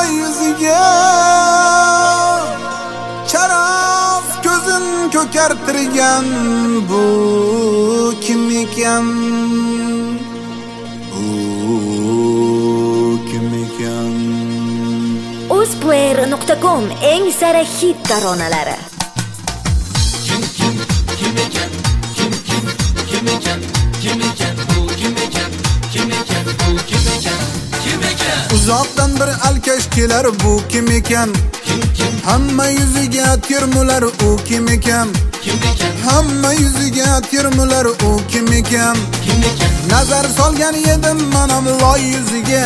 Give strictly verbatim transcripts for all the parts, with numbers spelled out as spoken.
loy yuziga charoz ko'zin ko'kartirgan bu kim ekan? Bu kim ekan? Osplayer nuqta com eng sara hit taronalari. Kim kim kim ekan? Kim kim kim ekan? Kim ekan? Bu kim ekan? Kim ekan? Bu kim ekan? Kim ekan? Uzoqdan bir alkash kelar, bu kim ekan? Kim kim Hamma yuziga termular, u kim ekan? kim ekan? Hamma yuziga termular, u kim ekan? Kim ekan? Nazar solgan edim manam loy yuziga.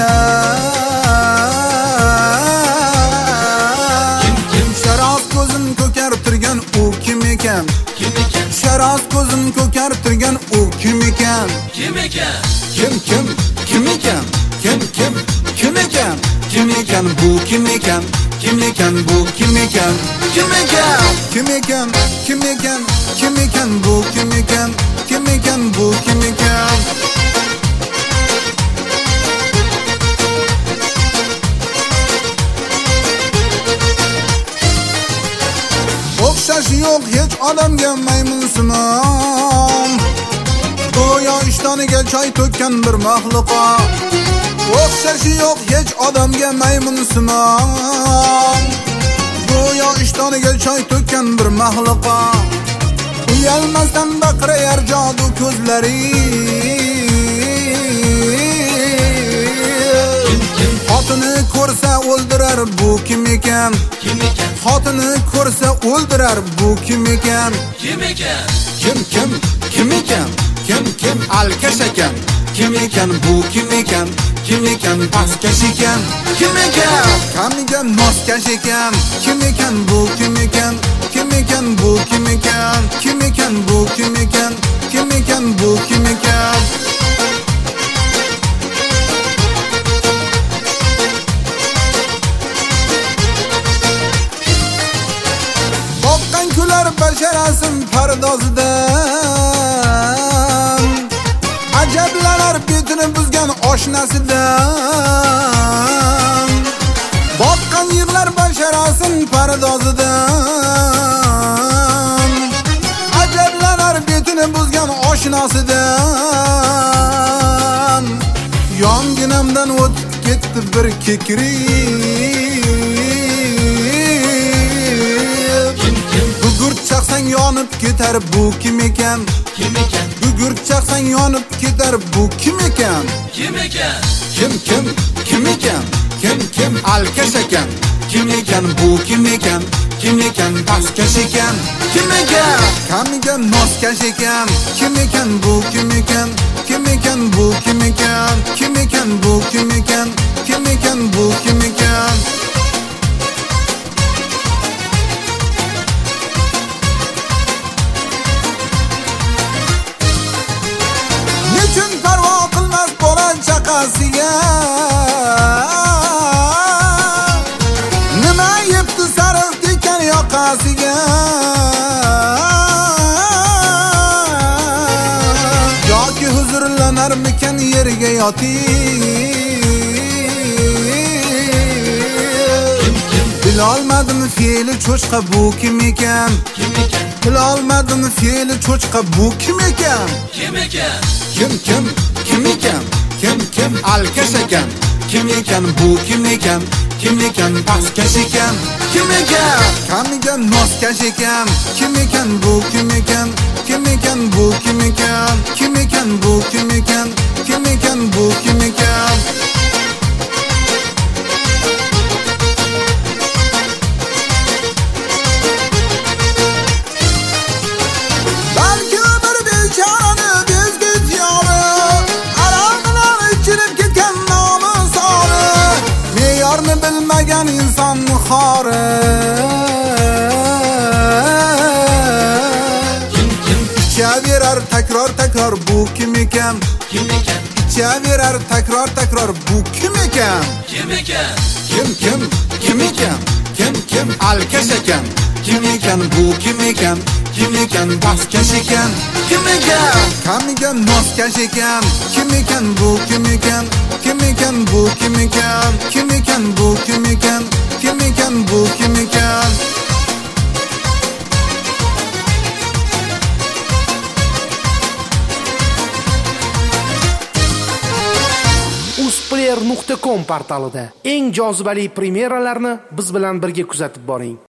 Kim kim Sharoz ko'zin ko'kartirgan u kim ekan? kim ekan? Sharoz ko'zin ko'kartirgan u kim ekan? Kim ekan? Kim kim kim ekan? Kim kim kim ekan? Kim ekan? Bu kim ekan? Kim ekan? Bu kim ekan? Kim ekan? Kim ekan? Kim ekan? Kim ekan? Bu kim ekan? Kim ekan? Bu kim ekan? O'xshashi yo'q hech odamga maymunsimon, go'yo ishtoniga choy to'kkan bir maxluqo. O'xshashi yo'q hech odamga maymunsimon, go'yo ishtoniga choy to'kkan bir maxluqo. Uyalmasdan baqirayar jodu ko'zlari. Xotini ko'rsa o'ldirar, bu kim ekan? Kim ekan? Xotini ko'rsa o'ldirar, bu kim ekan? Kim ekan? Kim kim kim ekan? Kim kim alkash ekan? Kim ekan? Bu kim ekan? Kim ekan? Pastkash ekan? Kim ekan? Kamiga noskash ekan? Kim ekan? Bu kim ekan? Kim ekan? Bu kim ekan? Kim ekan? Bu kim ekan? Kim ekan? Bu kim ekan? Boqqan kular basharasin pardozidan, ajablanar betini buzgan oshnasidan. Boqqan yig'lar basharasin pardozidan, ajablanar betini buzgan oshnasidan. Yonginamdan o'tib ketdi bir kekri. Gugurt chaqsang yonib ketar, bu kim ekan? Kim ekan? Gugurt chaqsang yonib ketar, bu kim ekan? Kim ekan? Kim kim kim ekan? Kim kim alkash ekan? Kim ekan? Bu kim ekan? Kim ekan? Pastkash ekan? Kim ekan? Kamiga noskash ekan? Kim ekan? Bu kim ekan? Kim ekan? Bu kim ekan? Kim ekan? Bu kim ekan? Kim ekan? Bu kim ekan? Nechun parvo qilmas bola chaqasiga? Nima yebdi sariq tekan yoqasiga? Yoki huzurlanarmikan yerga yotib? Bilolmadim fe'li cho'chqa, bu kim ekan? Kim ekan? Bilolmadim fe'li cho'chqa, bu kim ekan? Kim ekan? Kim kim kim ekan? Kim kim alkash ekan? Kim ekan? Bu kim ekan? Kim ekan? Pastkash ekan? Kim ekan? Kamiga noskash ekan? Kim ekan? Bu kim ekan? Kim ekan? Bu kim ekan? Kim ekan? Bu kim ekan? Kim ekan? Bu kim ekan? Balki bir bechorani bezgit yori, aroqdan ichirib ketgan nomi sori. Me'yorni bilmagan inson xori. Kim kim Ichaverar takror takror, bu kim ekan? kim ekan? Ichaverar takror takror, bu kim ekan? Kim ekan? Kim kim kim ekan? Kim kim alkash ekan? Kim ekan? Bu kim ekan? Kim ekan? Pastkash ekan? Kim ekan? Kamiga noskash ekan? Kim ekan? Bu kim ekan? Kim ekan bu kim ekan? Kim ekan bu kim ekan? Kim ekan bu kim ekan? uzplayer nuqta com portalida eng jozibali premyeralarni biz bilan birga kuzatib boring.